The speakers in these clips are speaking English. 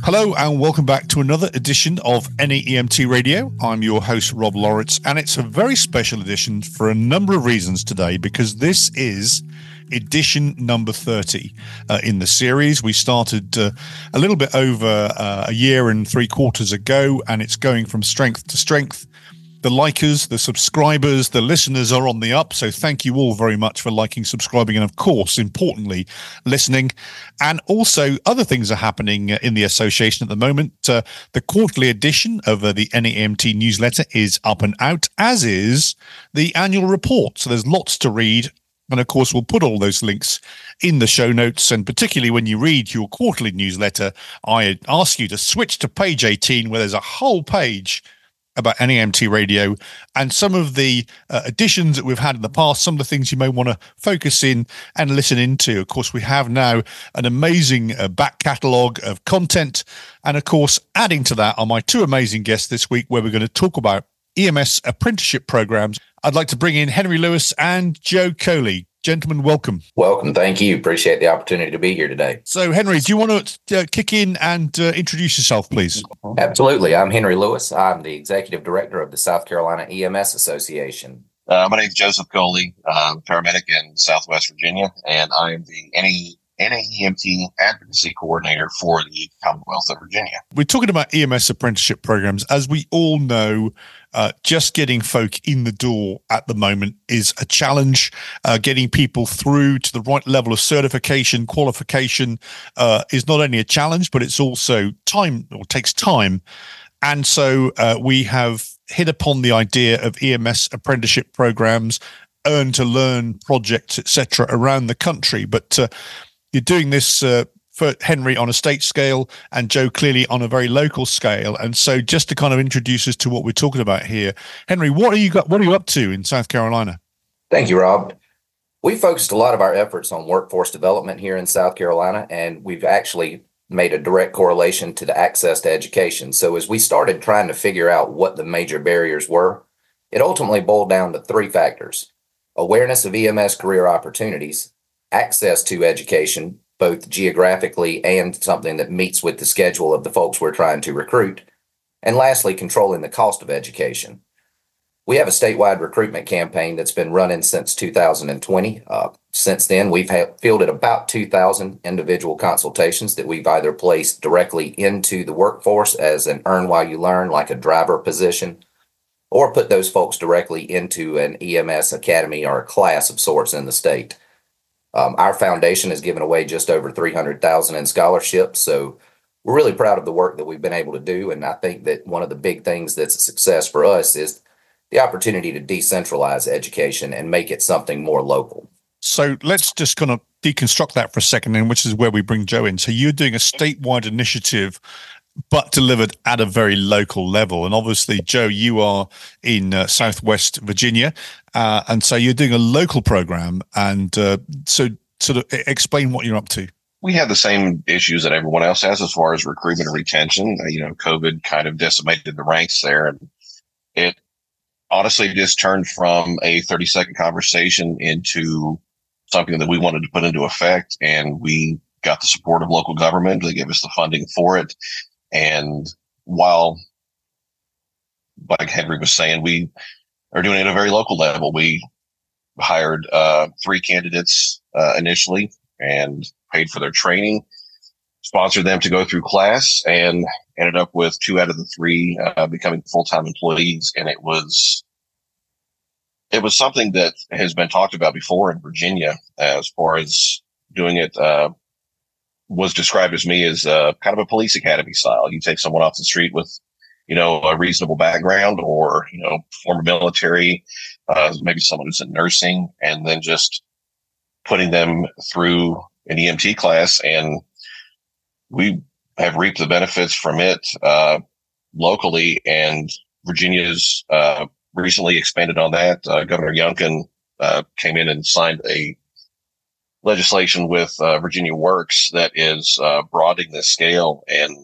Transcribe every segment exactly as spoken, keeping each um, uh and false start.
Hello and welcome back to another edition of N E E M T Radio. I'm your host, Rob Lawrence, and it's a very special edition for a number of reasons today because this is edition number thirty uh, in the series. We started uh, a little bit over uh, a year and three quarters ago, and it's going from strength to strength. The likers, the subscribers, the listeners are on the up. So thank you all very much for liking, subscribing, and of course, importantly, listening. And also other things are happening in the association at the moment. Uh, the quarterly edition of uh, the N E E M T newsletter is up and out, as is the annual report. So there's lots to read. And of course, we'll put all those links in the show notes. And particularly when you read your quarterly newsletter, I ask you to switch to page eighteen, where there's a whole page about N E E M T Radio and some of the uh, additions that we've had in the past, some of the things you may want to focus in and listen into. Of course, we have now an amazing uh, back catalogue of content. And of course, adding to that are my two amazing guests this week, where we're going to talk about E M S apprenticeship programs. I'd like to bring in Henry Lewis and Joe Coley. Gentlemen, welcome. Welcome. Thank you. Appreciate the opportunity to be here today. So, Henry, do you want to uh, kick in and uh, introduce yourself, please? Absolutely. I'm Henry Lewis. I'm the Executive Director of the South Carolina E M S Association. Uh, my name is Joseph Coley, uh, paramedic in Southwest Virginia, and I am the N E E M T Advocacy Coordinator for the Commonwealth of Virginia. We're talking about E M S apprenticeship programs. As we all know, uh, just getting folk in the door at the moment is a challenge. Uh, getting people through to the right level of certification, qualification uh, is not only a challenge, but it's also time, or takes time. And so uh, we have hit upon the idea of E M S apprenticeship programs, earn to learn projects, et cetera, around the country. But uh, you're doing this uh, for Henry on a state scale and Joe clearly on a very local scale. And so just to kind of introduce us to what we're talking about here, Henry, what are you got, what are you up to in South Carolina? Thank you, Rob. We focused a lot of our efforts on workforce development here in South Carolina, and we've actually made a direct correlation to the access to education. So as we started trying to figure out what the major barriers were, it ultimately boiled down to three factors: awareness of E M S career opportunities, access to education, both geographically and something that meets with the schedule of the folks we're trying to recruit, and lastly, controlling the cost of education. We have a statewide recruitment campaign that's been running since two thousand twenty. Uh, since then, we've ha- fielded about two thousand individual consultations that we've either placed directly into the workforce as an earn while you learn, like a driver position, or put those folks directly into an E M S academy or a class of sorts in the state. Um, our foundation has given away just over three hundred thousand dollars in scholarships, so we're really proud of the work that we've been able to do. And I think that one of the big things that's a success for us is the opportunity to decentralize education and make it something more local. So let's just kind of deconstruct that for a second, and which is where we bring Joe in. So you're doing a statewide initiative, but delivered at a very local level. And obviously, Joe, you are in uh, Southwest Virginia. Uh, and so you're doing a local program. And uh, so sort of explain what you're up to. We have the same issues that everyone else has as far as recruitment and retention. Uh, you know, COVID kind of decimated the ranks there. And it honestly just turned from a thirty second conversation into something that we wanted to put into effect. And we got the support of local government. They gave us the funding for it. And while, like Henry was saying, we are doing it at a very local level. We hired uh, three candidates uh, initially and paid for their training, sponsored them to go through class, and ended up with two out of the three uh, becoming full-time employees. And it was it was something that has been talked about before in Virginia as far as doing it. Uh, was described as me as uh, kind of a police academy style. You take someone off the street with, you know, a reasonable background, or, you know, former military, uh, maybe someone who's in nursing, and then just putting them through an E M T class. And we have reaped the benefits from it uh, locally. And Virginia's uh, recently expanded on that. Uh, Governor Youngkin uh, came in and signed a legislation with uh, Virginia Works that is uh, broadening the scale, and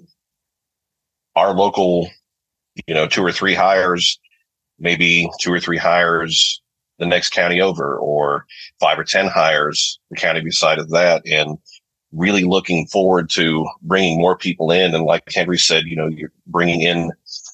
our local, you know, two or three hires, maybe two or three hires the next county over, or five or ten hires the county beside of that. And really looking forward to bringing more people in. And like Henry said, you know, you're bringing in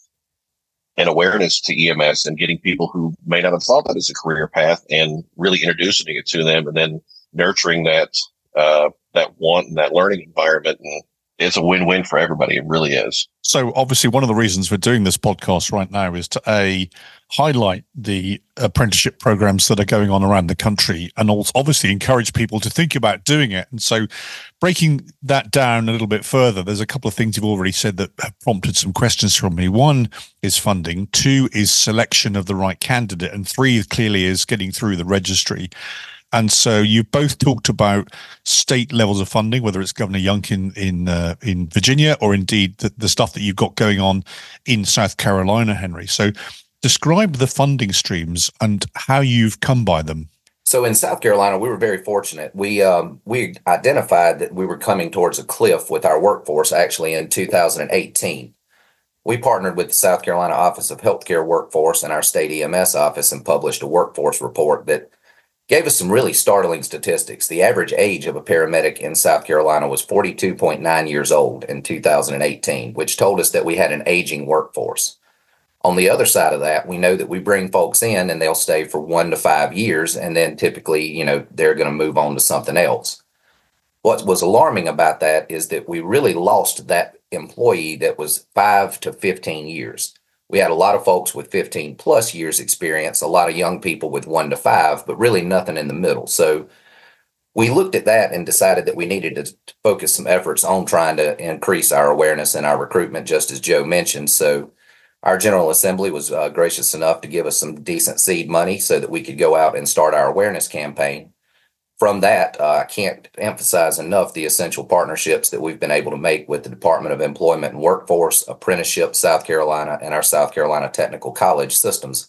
an awareness to E M S and getting people who may not have thought that as a career path and really introducing it to them, and then nurturing that, uh, that want and that learning environment. And it's a win-win for everybody. It really is. So obviously one of the reasons we're doing this podcast right now is to a highlight the apprenticeship programs that are going on around the country, and also obviously encourage people to think about doing it. And so breaking that down a little bit further, there's a couple of things you've already said that have prompted some questions from me. One is funding, two is selection of the right candidate, and three clearly is getting through the registry. And so you've both talked about state levels of funding, whether it's Governor Youngkin in uh, in Virginia, or indeed the, the stuff that you've got going on in South Carolina, Henry. So describe the funding streams and how you've come by them. So in South Carolina, we were very fortunate. We um, we identified that we were coming towards a cliff with our workforce actually in two thousand eighteen. We partnered with the South Carolina Office of Healthcare Workforce and our state E M S office and published a workforce report that gave us some really startling statistics. The average age of a paramedic in South Carolina was forty-two point nine years old in two thousand eighteen, which told us that we had an aging workforce. On the other side of that, we know that we bring folks in and they'll stay for one to five years, and then typically, you know, they're going to move on to something else. What was alarming about that is that we really lost that employee that was five to fifteen years. We had a lot of folks with fifteen plus years experience, a lot of young people with one to five, but really nothing in the middle. So we looked at that and decided that we needed to focus some efforts on trying to increase our awareness and our recruitment, just as Joe mentioned. So our General Assembly was uh, gracious enough to give us some decent seed money so that we could go out and start our awareness campaign. From that, uh, I can't emphasize enough the essential partnerships that we've been able to make with the Department of Employment and Workforce, Apprenticeship South Carolina, and our South Carolina Technical College systems.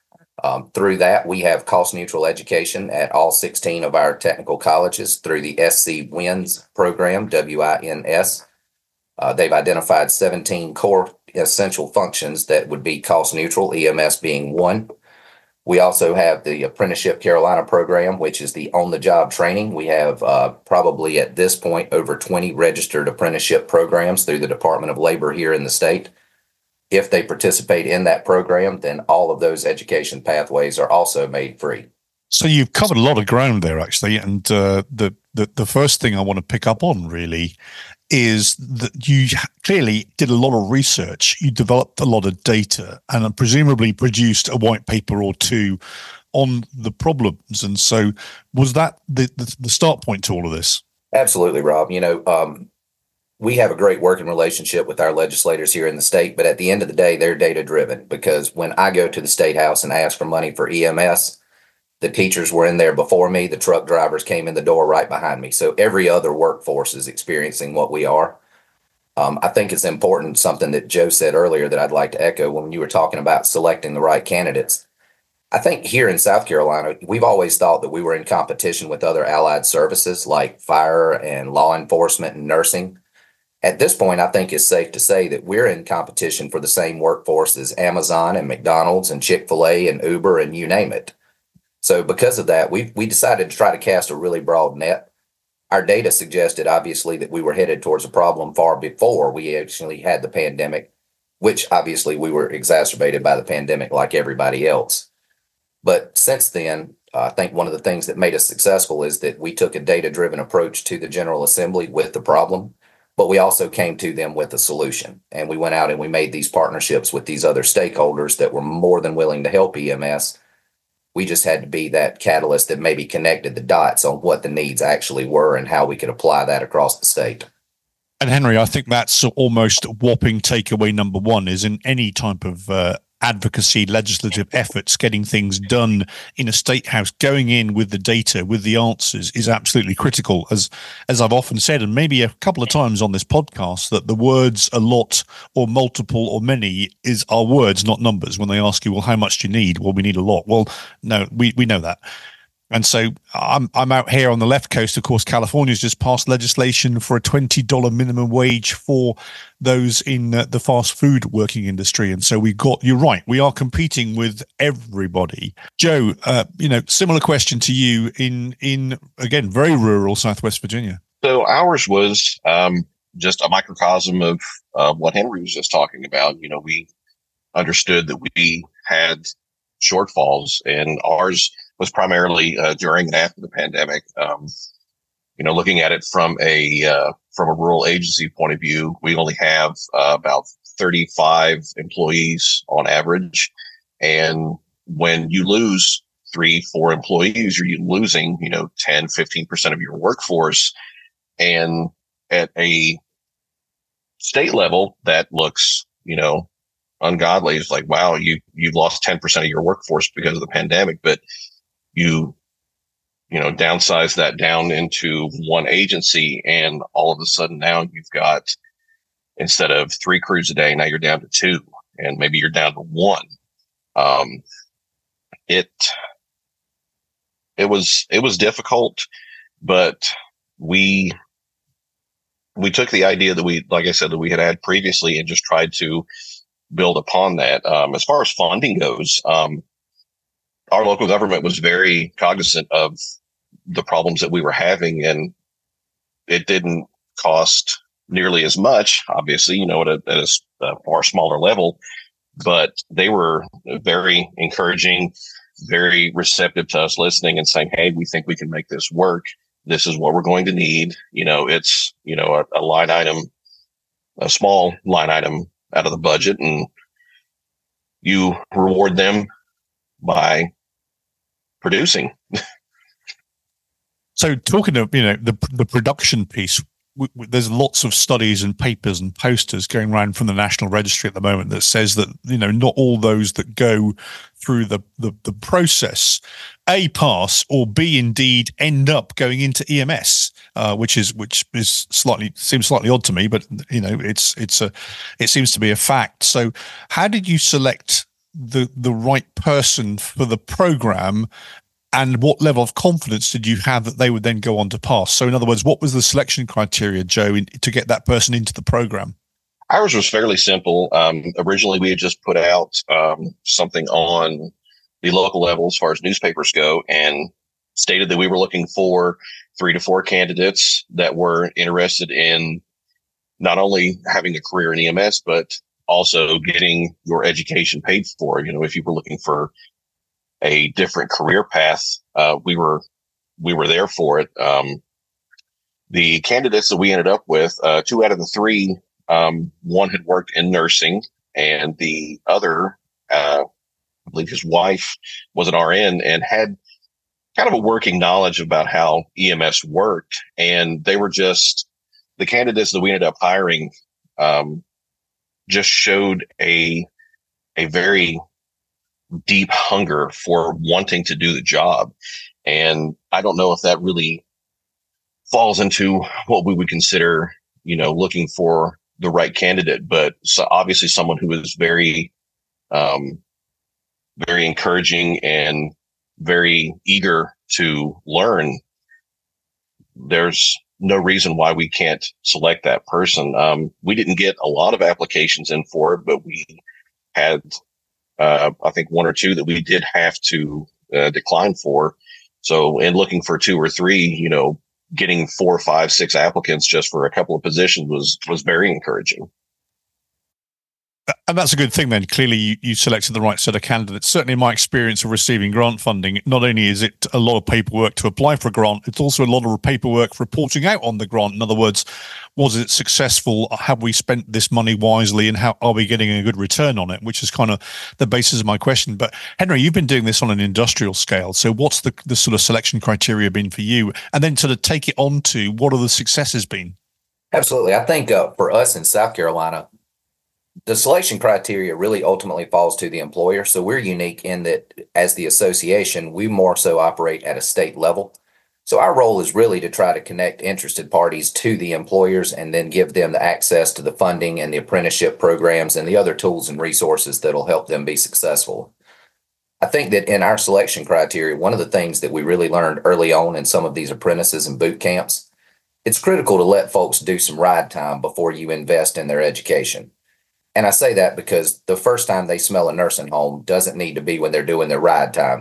Um, through that, we have cost-neutral education at all sixteen of our technical colleges through the S C WINS program, W I N S. Uh, they've identified seventeen core essential functions that would be cost-neutral, E M S being one. We also have the Apprenticeship Carolina program, which is the on-the-job training. We have uh, probably at this point over twenty registered apprenticeship programs through the Department of Labor here in the state. If they participate in that program, then all of those education pathways are also made free. So you've covered a lot of ground there, actually. And uh, the, the, the first thing I want to pick up on really is that you clearly did a lot of research, you developed a lot of data, and presumably produced a white paper or two on the problems. And so was that the, the, the start point to all of this? Absolutely, Rob. You know, um, we have a great working relationship with our legislators here in the state, but at the end of the day, they're data driven, because when I go to the State House and ask for money for E M S, the teachers were in there before me. The truck drivers came in the door right behind me. So every other workforce is experiencing what we are. Um, I think it's important, something that Joe said earlier that I'd like to echo when you were talking about selecting the right candidates. I think here in South Carolina, we've always thought that we were in competition with other allied services like fire and law enforcement and nursing. At this point, I think it's safe to say that we're in competition for the same workforce as Amazon and McDonald's and Chick-fil-A and Uber and you name it. So because of that, we we decided to try to cast a really broad net. Our data suggested, obviously, that we were headed towards a problem far before we actually had the pandemic, which obviously we were exacerbated by the pandemic like everybody else. But since then, uh, I think one of the things that made us successful is that we took a data-driven approach to the General Assembly with the problem, but we also came to them with a solution. And we went out and we made these partnerships with these other stakeholders that were more than willing to help E M S. We just had to be that catalyst that maybe connected the dots on what the needs actually were and how we could apply that across the state. And Henry, I think that's almost whopping takeaway number one, is in any type of uh, advocacy, legislative efforts, getting things done in a state house, going in with the data, with the answers is absolutely critical. As as I've often said, and maybe a couple of times on this podcast, that the words a lot or multiple or many is our words, not numbers. When they ask you, well, how much do you need? Well, we need a lot. Well, no, we, we know that. And so I'm I'm out here on the left coast. Of course, California's just passed legislation for a twenty dollars minimum wage for those in uh, the fast food working industry. And so we got, you're right, we are competing with everybody. Joe, uh, you know, similar question to you in, in again, very rural Southwest Virginia. So ours was um, just a microcosm of uh, what Henry was just talking about. You know, we understood that we had shortfalls, and ours was primarily uh, during and after the pandemic. Um, you know, looking at it from a uh, from a rural agency point of view, we only have uh, about thirty-five employees on average, and when you lose three, four employees, you're losing, you know, ten, fifteen percent of your workforce. And at a state level, that looks, you know, ungodly. It's like, wow, you, you've lost ten percent of your workforce because of the pandemic, but you, you know, downsize that down into one agency, and all of a sudden now you've got, instead of three crews a day, now you're down to two, and maybe you're down to one. Um, it, it was, it was difficult, but we, we took the idea that we, like I said, that we had had previously and just tried to build upon that. Um, as far as funding goes, um, our local government was very cognizant of the problems that we were having, and it didn't cost nearly as much, obviously, you know, at a, at a, a far smaller level, but they were very encouraging, very receptive to us listening and saying, hey, we think we can make this work. This is what we're going to need. You know, it's, you know, a, a line item, a small line item out of the budget, and you reward them by producing. So talking of, you know, the the production piece, w- w- there's lots of studies and papers and posters going around from the National Registry at the moment that says that, you know, not all those that go through the, the, the process, A, pass, or B, indeed end up going into E M S, uh, which is which is slightly seems slightly odd to me, but, you know, it's it's a it seems to be a fact. So how did you select the the right person for the program? And what level of confidence did you have that they would then go on to pass? So in other words, what was the selection criteria, Joe, in, to get that person into the program? Ours was fairly simple. Um, originally, we had just put out um, something on the local level as far as newspapers go, and stated that we were looking for three to four candidates that were interested in not only having a career in E M S, but also getting your education paid for. You know, if you were looking for a different career path, uh, we were we were there for it. Um, the candidates that we ended up with, uh, two out of the three, um, one had worked in nursing, and the other, uh, I believe his wife was an R N and had kind of a working knowledge about how E M S worked. And they were just, the candidates that we ended up hiring um, just showed a a very deep hunger for wanting to do the job. And I don't know if that really falls into what we would consider, you know, looking for the right candidate, but so obviously someone who is very, um, very encouraging and very eager to learn. There's no reason why we can't select that person. Um, we didn't get a lot of applications in for it, but we had Uh, I think one or two that we did have to uh, decline for. So in looking for two or three, you know, getting four, five, six applicants just for a couple of positions was was very encouraging. And that's a good thing then. Clearly, you, you selected the right set of candidates. Certainly in my experience of receiving grant funding, not only is it a lot of paperwork to apply for a grant, it's also a lot of paperwork for reporting out on the grant. In other words, was it successful? Have we spent this money wisely? And how are we getting a good return on it? Which is kind of the basis of my question. But Henry, you've been doing this on an industrial scale. So what's the, the sort of selection criteria been for you? And then sort of take it on to what are the successes been? Absolutely. I think uh, for us in South Carolina, the selection criteria really ultimately falls to the employer. So we're unique in that as the association, we more so operate at a state level. So our role is really to try to connect interested parties to the employers and then give them the access to the funding and the apprenticeship programs and the other tools and resources that'll help them be successful. I think that in our selection criteria, one of the things that we really learned early on in some of these apprentices and boot camps, it's critical to let folks do some ride time before you invest in their education. And I say that because the first time they smell a nursing home doesn't need to be when they're doing their ride time.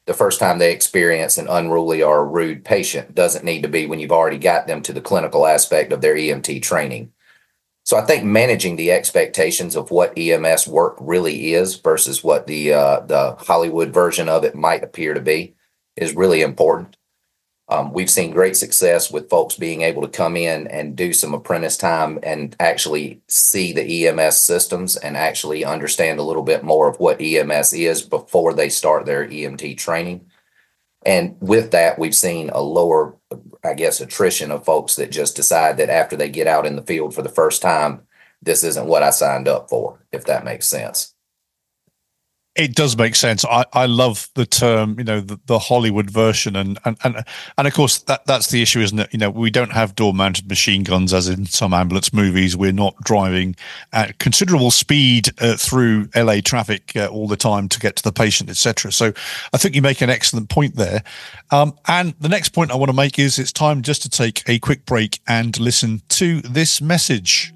the first time they experience an unruly or a rude patient doesn't need to be when you've already got them to the clinical aspect of their E M T training. So I think managing the expectations of what E M S work really is versus what the uh, the Hollywood version of it might appear to be is really important. Um, we've seen great success with folks being able to come in and do some apprentice time and actually see the E M S systems and actually understand a little bit more of what E M S is before they start their E M T training. And with that, we've seen a lower, I guess, attrition of folks that just decide that after they get out in the field for the first time, this isn't what I signed up for, if that makes sense. It does make sense. I, I love the term, you know, the, the Hollywood version. And, and, and, and of course, that, that's the issue, isn't it? You know, we don't have door-mounted machine guns as in some ambulance movies. We're not driving at considerable speed uh, through L A traffic uh, all the time to get to the patient, et cetera. So I think you make an excellent point there. Um, and the next point I want to make is it's time just to take a quick break and listen to this message.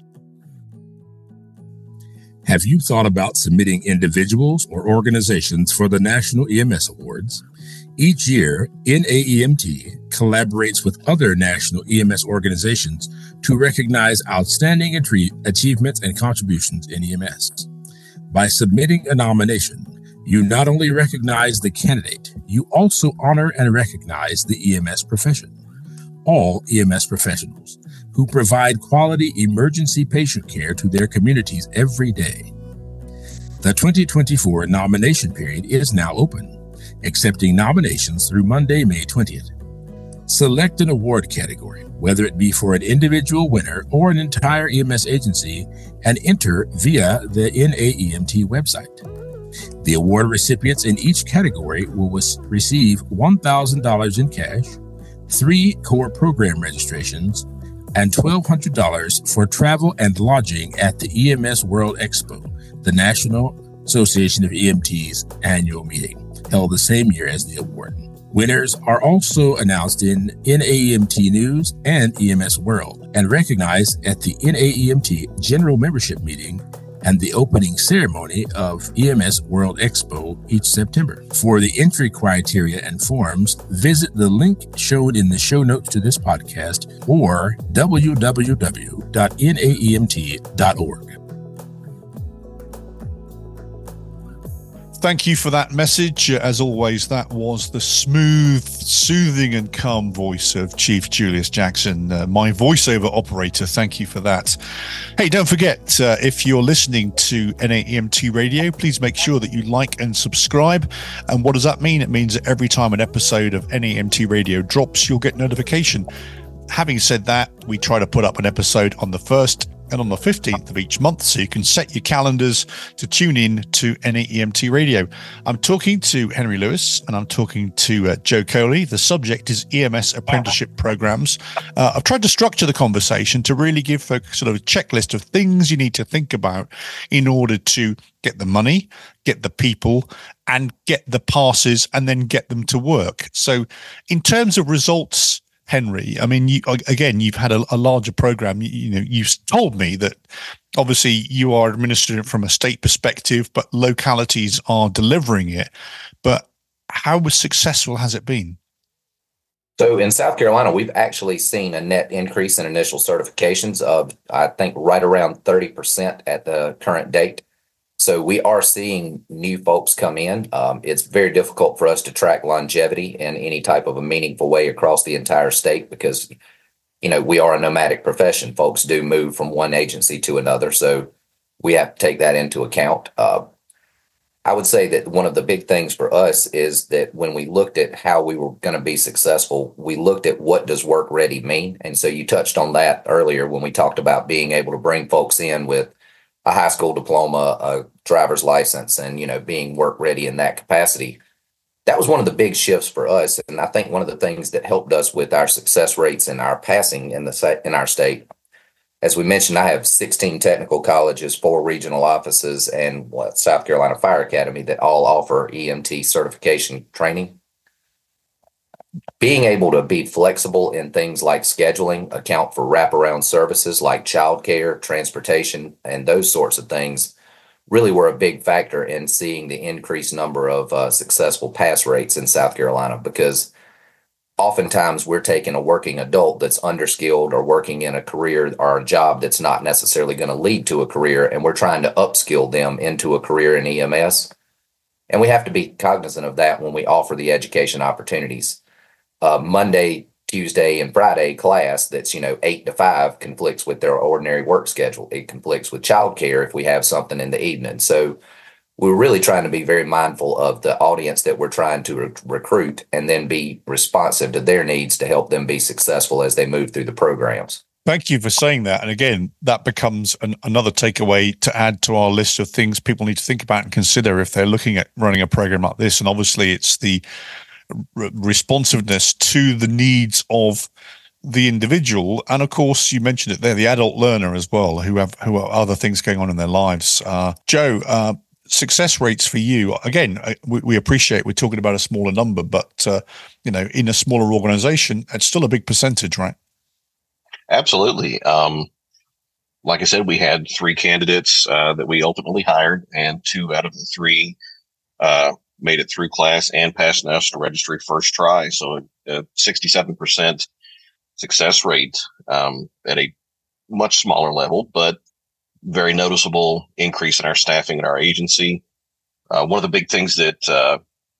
Have you thought about submitting individuals or organizations for the National E M S Awards? Each year, N A E M T collaborates with other national E M S organizations to recognize outstanding achievements and contributions in E M S. By submitting a nomination, you not only recognize the candidate, you also honor and recognize the E M S profession. All E M S professionals who provide quality emergency patient care to their communities every day. The twenty twenty-four nomination period is now open, accepting nominations through Monday, May twentieth. Select an award category, whether it be for an individual winner or an entire E M S agency, and enter via the N A E M T website. The award recipients in each category will receive one thousand dollars in cash, three core program registrations, and twelve hundred dollars for travel and lodging at the E M S World Expo, the National Association of E M T's annual meeting, held the same year as the award. Winners are also announced in N A E M T News and E M S World and recognized at the N A E M T General Membership Meeting and the opening ceremony of E M S World Expo each September. For the entry criteria and forms, visit the link shown in the show notes to this podcast or w w w dot n a e m t dot org. Thank you for that message. As always, that was the smooth, soothing and calm voice of Chief Julius Jackson, uh, my voiceover operator. Thank you for that. Hey, don't forget, uh, if you're listening to N A E M T Radio, please make sure that you like and subscribe. And what does that mean? It means that every time an episode of N A E M T Radio drops, you'll get notification. Having said that, we try to put up an episode on the first and on the fifteenth of each month, so you can set your calendars to tune in to N A E M T Radio. I'm talking to Henry Lewis and I'm talking to uh, Joe Coley. The subject is E M S apprenticeship programs. Uh, I've tried to structure the conversation to really give folks sort of a checklist of things you need to think about in order to get the money, get the people, and get the passes, and then get them to work. So in terms of results, Henry, I mean, you, again, you've had a, a larger program. You, you know, you've told me that obviously you are administering it from a state perspective, but localities are delivering it. But how successful has it been? So in South Carolina, we've actually seen a net increase in initial certifications of, I think, right around thirty percent at the current date. So we are seeing new folks come in. Um, it's very difficult for us to track longevity in any type of a meaningful way across the entire state because, you know, we are a nomadic profession. Folks do move from one agency to another. So we have to take that into account. Uh, I would say that one of the big things for us is that when we looked at how we were going to be successful, we looked at what does work ready mean. And so you touched on that earlier when we talked about being able to bring folks in with a high school diploma, a driver's license, and, you know, being work ready in that capacity. That was one of the big shifts for us. And I think one of the things that helped us with our success rates and our passing in the in our state, as we mentioned, I have sixteen technical colleges, four regional offices, and what, South Carolina Fire Academy that all offer E M T certification training. Being able to be flexible in things like scheduling, account for wraparound services like childcare, transportation, and those sorts of things really were a big factor in seeing the increased number of uh, successful pass rates in South Carolina, because oftentimes we're taking a working adult that's underskilled or working in a career or a job that's not necessarily going to lead to a career, and we're trying to upskill them into a career in E M S. And we have to be cognizant of that when we offer the education opportunities. Uh, Monday, Tuesday, and Friday class that's, you know, eight to five conflicts with their ordinary work schedule. It conflicts with childcare if we have something in the evening. So we're really trying to be very mindful of the audience that we're trying to re- recruit and then be responsive to their needs to help them be successful as they move through the programs. Thank you for saying that. And again, that becomes an, another takeaway to add to our list of things people need to think about and consider if they're looking at running a program like this. And obviously, it's the r- responsiveness to the needs of the individual. And of course, you mentioned it there, the adult learner as well, who have who have other things going on in their lives. Uh, Joe, uh, success rates for you, again, we, we appreciate we're talking about a smaller number, but, uh, you know, in a smaller organization, it's still a big percentage, right? Absolutely. Um, like I said, we had three candidates uh, that we ultimately hired, and two out of the three uh, made it through class and passed national registry first try. So a sixty-seven percent success rate um, at a much smaller level, but very noticeable increase in our staffing and our agency. Uh, one of the big things that uh,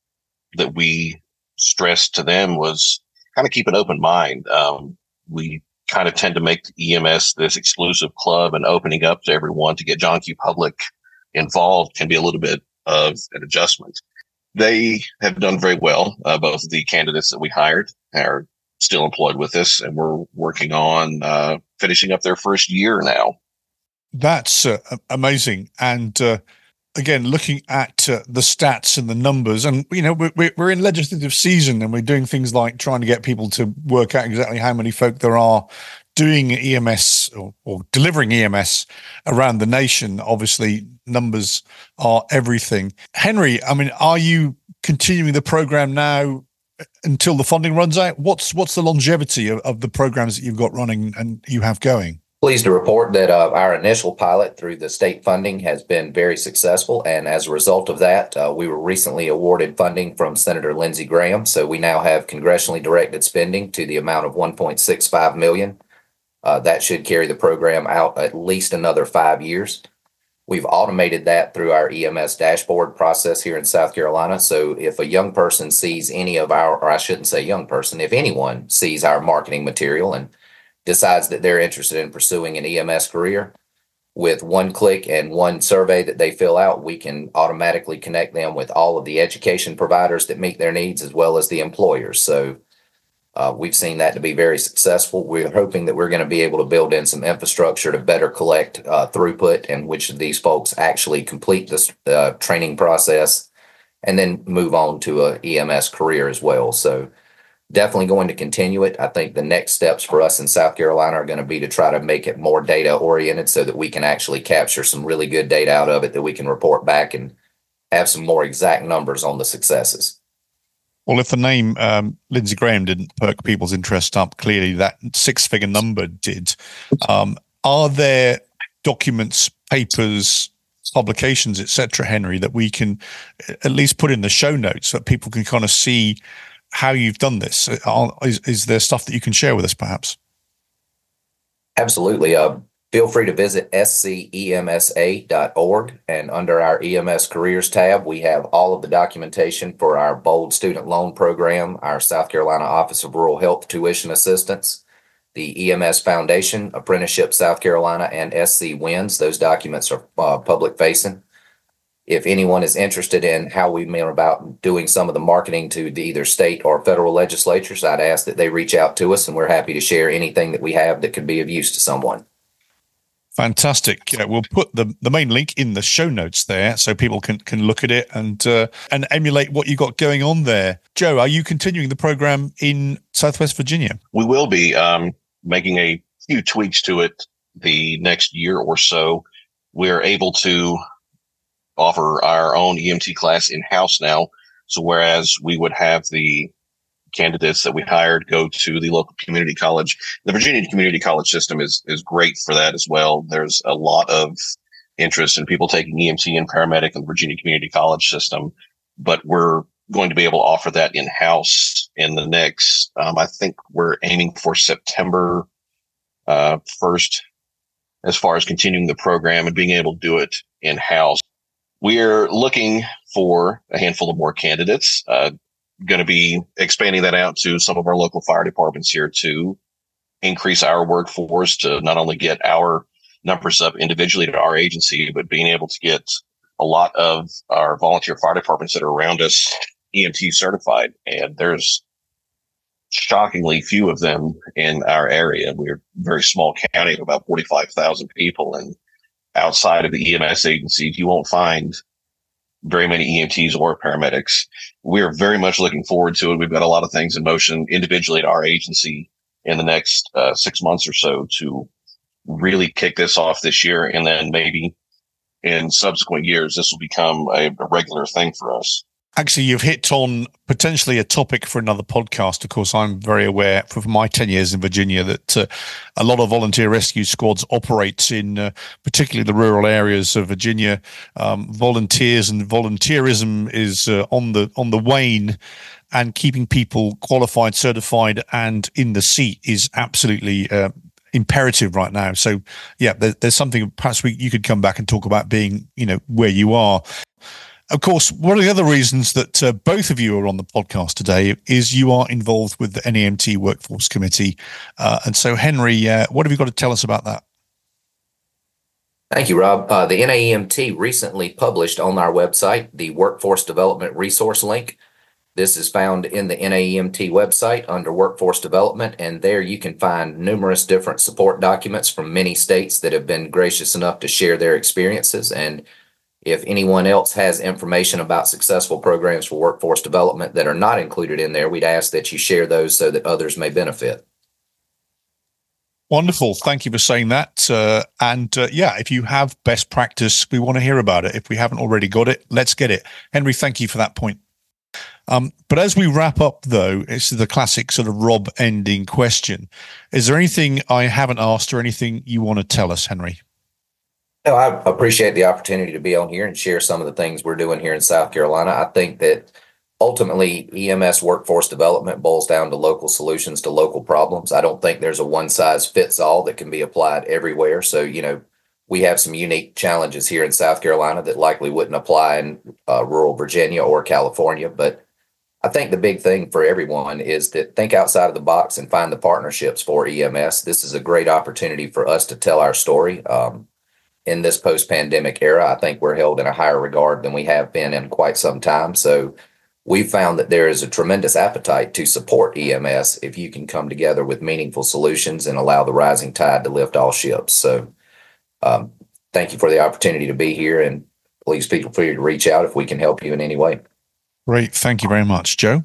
that we stressed to them was kind of keep an open mind. Um, we kind of tend to make E M S this exclusive club, and opening up to everyone to get John Q. Public involved can be a little bit of an adjustment. They have done very well. Uh, both of the candidates that we hired are still employed with us, and we're working on uh, finishing up their first year now. That's uh, amazing. And uh, again, looking at uh, the stats and the numbers, and, you know, we're, we're in legislative season, and we're doing things like trying to get people to work out exactly how many folk there are doing E M S or, or delivering E M S around the nation. Obviously, numbers are everything. Henry, I mean, are you continuing the program now until the funding runs out? What's what's the longevity of, of the programs that you've got running and you have going? Pleased to report that uh, our initial pilot through the state funding has been very successful. And as a result of that, uh, we were recently awarded funding from Senator Lindsey Graham. So we now have congressionally directed spending to the amount of one point six five million dollars. Uh, that should carry the program out at least another five years. We've automated that through our E M S dashboard process here in South Carolina. So if a young person sees any of our, or I shouldn't say young person, if anyone sees our marketing material and decides that they're interested in pursuing an E M S career, with one click and one survey that they fill out, we can automatically connect them with all of the education providers that meet their needs, as well as the employers. So uh, we've seen that to be very successful. We're hoping that we're going to be able to build in some infrastructure to better collect uh, throughput and which of these folks actually complete this uh, training process and then move on to a E M S career as well. So definitely going to continue it. I think the next steps for us in South Carolina are going to be to try to make it more data oriented so that we can actually capture some really good data out of it that we can report back and have some more exact numbers on the successes. Well, if the name um, Lindsey Graham didn't perk people's interest up, clearly that six-figure number did. Um, are there documents, papers, publications, et cetera, Henry, that we can at least put in the show notes so that people can kind of see how you've done this? Is, is there stuff that you can share with us, perhaps? Absolutely. Uh, feel free to visit S C E M S A dot org, and under our E M S Careers tab, we have all of the documentation for our BOLD student loan program, our South Carolina Office of Rural Health tuition assistance, the E M S Foundation, Apprenticeship South Carolina, and S C WINS. Those documents are uh, public facing. If anyone is interested in how we went about doing some of the marketing to the either state or federal legislatures, I'd ask that they reach out to us, and we're happy to share anything that we have that could be of use to someone. Fantastic. Yeah, we'll put the, the main link in the show notes there so people can, can look at it and uh, and emulate what you got going on there. Joe, are you continuing the program in Southwest Virginia? We will be um, making a few tweaks to it the next year or so. We're able to offer our own E M T class in-house now. So whereas we would have the candidates that we hired go to the local community college, the Virginia Community College system is is great for that as well. There's a lot of interest in people taking E M T and paramedic in the Virginia Community College system, but we're going to be able to offer that in-house in the next, um, I think we're aiming for September uh, first as far as continuing the program and being able to do it in-house. We're looking for a handful of more candidates, uh, going to be expanding that out to some of our local fire departments here to increase our workforce, to not only get our numbers up individually to our agency, but being able to get a lot of our volunteer fire departments that are around us E M T certified. And there's shockingly few of them in our area. We're a very small county of about forty-five thousand people. And outside of the E M S agencies, you won't find very many E M Ts or paramedics. We're very much looking forward to it. We've got a lot of things in motion individually at our agency in the next uh, six months or so to really kick this off this year. And then maybe in subsequent years, this will become a, a regular thing for us. Actually, you've hit on potentially a topic for another podcast. Of course, I'm very aware from my ten years in Virginia that uh, a lot of volunteer rescue squads operate in uh, particularly the rural areas of Virginia. Um, volunteers and volunteerism is uh, on the on the wane, and keeping people qualified, certified, and in the seat is absolutely uh, imperative right now. So, yeah, there, there's something perhaps we, you could come back and talk about being, you know, where you are. Of course, one of the other reasons that uh, both of you are on the podcast today is you are involved with the N E M T Workforce Committee. Uh, and so, Henry, uh, what have you got to tell us about that? Thank you, Rob. Uh, the N A E M T recently published on our website the Workforce Development Resource link. This is found in the N A E M T website under Workforce Development, and there you can find numerous different support documents from many states that have been gracious enough to share their experiences. And if anyone else has information about successful programs for workforce development that are not included in there, we'd ask that you share those so that others may benefit. Wonderful. Thank you for saying that. Uh, and uh, yeah, if you have best practice, we want to hear about it. If we haven't already got it, let's get it. Henry, thank you for that point. Um, but as we wrap up, though, it's the classic sort of Rob ending question. Is there anything I haven't asked or anything you want to tell us, Henry? No, I appreciate the opportunity to be on here and share some of the things we're doing here in South Carolina. I think that ultimately E M S workforce development boils down to local solutions to local problems. I don't think there's a one size fits all that can be applied everywhere. So, you know, we have some unique challenges here in South Carolina that likely wouldn't apply in uh, rural Virginia or California. But I think the big thing for everyone is that think outside of the box and find the partnerships for E M S. This is a great opportunity for us to tell our story. Um, in this post-pandemic era, I think we're held in a higher regard than we have been in quite some time. So we've found that there is a tremendous appetite to support E M S if you can come together with meaningful solutions and allow the rising tide to lift all ships. So um, thank you for the opportunity to be here, and please feel free to reach out if we can help you in any way. Great. Thank you very much. Joe?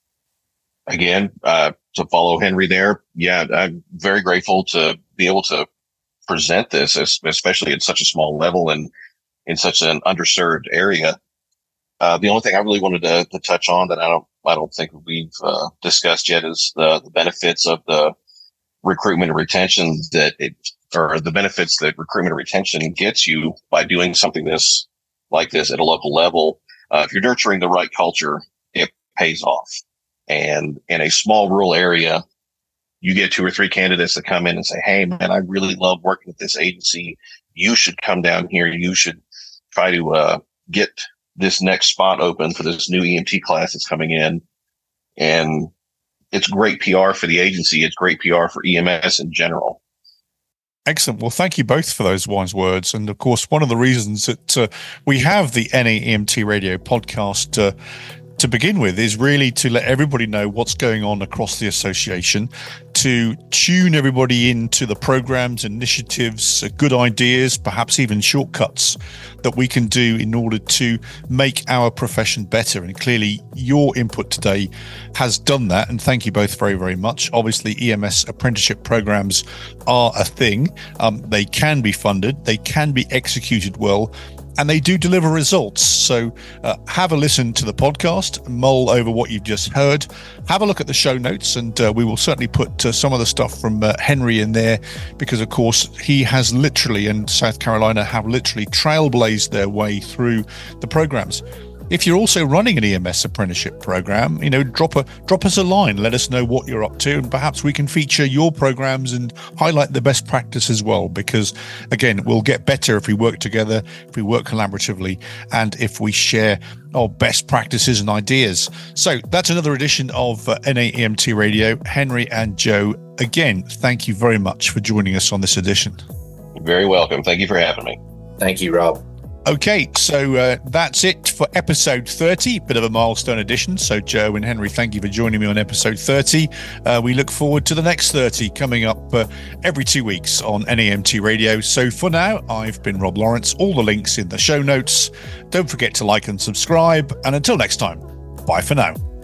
Again, uh, to follow Henry there, yeah, I'm very grateful to be able to present this, especially at such a small level and in such an underserved area. Uh, the only thing I really wanted to, to touch on that I don't, I don't think we've uh, discussed yet is the, the benefits of the recruitment and retention that it, or the benefits that recruitment and retention gets you by doing something this like this at a local level. Uh, if you're nurturing the right culture, it pays off. And in a small rural area, you get two or three candidates that come in and say, hey, man, I really love working with this agency. You should come down here. You should try to uh, get this next spot open for this new E M T class that's coming in. And it's great P R for the agency. It's great P R for E M S in general. Excellent. Well, thank you both for those wise words. And of course, one of the reasons that uh, we have the N A E M T Radio podcast uh, to begin with is really to let everybody know what's going on across the association, to tune everybody into the programs, initiatives, uh, good ideas, perhaps even shortcuts that we can do in order to make our profession better. And clearly your input today has done that. And thank you both very, very much. Obviously, E M S apprenticeship programs are a thing. Um, they can be funded. They can be executed well. and they do deliver results. So uh, have a listen to the podcast, mull over what you've just heard, have a look at the show notes, and uh, we will certainly put uh, some of the stuff from uh, Henry in there, because of course he has literally, and South Carolina have literally trailblazed their way through the programs. If you're also running an E M S apprenticeship program, you know, drop a drop us a line. Let us know what you're up to, and perhaps we can feature your programs and highlight the best practice as well. Because again, we'll get better if we work together, if we work collaboratively, and if we share our best practices and ideas. So that's another edition of uh, N A E M T Radio. Henry and Joe, again, thank you very much for joining us on this edition. You're very welcome. Thank you for having me. Thank you, Rob. Okay, so uh, that's it for episode thirty, bit of a milestone edition. So Joe and Henry, thank you for joining me on episode thirty. Uh, we look forward to the next thirty coming up uh, every two weeks on N A M T Radio. So for now, I've been Rob Lawrence. All the links in the show notes. Don't forget to like and subscribe. And until next time, bye for now.